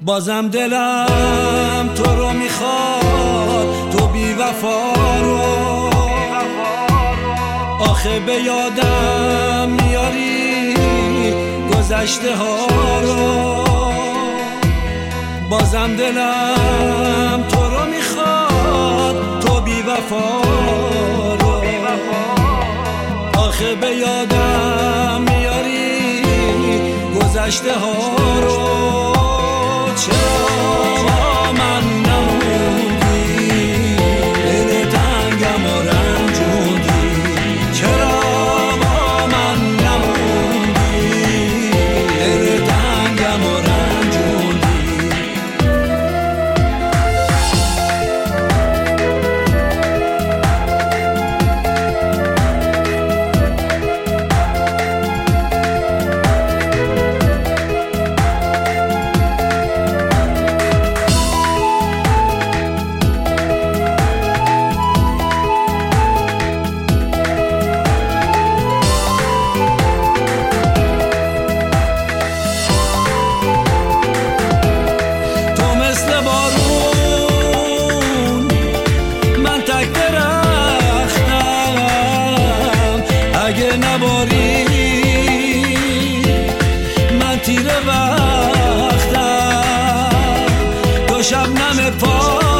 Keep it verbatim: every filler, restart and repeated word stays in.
بازم دلم تو رو میخواد، تو بی وفا رو آخه به یادم میاری گذشته ها رو. بازم دلم تو رو میخواد، تو بی وفا رو آخه به یادم میاری گذشته ها رو. چرا من نموندی دل تنگم و رنجوندی، چرا با من نموندی دل تنگم و رنجوندی. اگه نباری من تیره وقتم، تو شبنم پا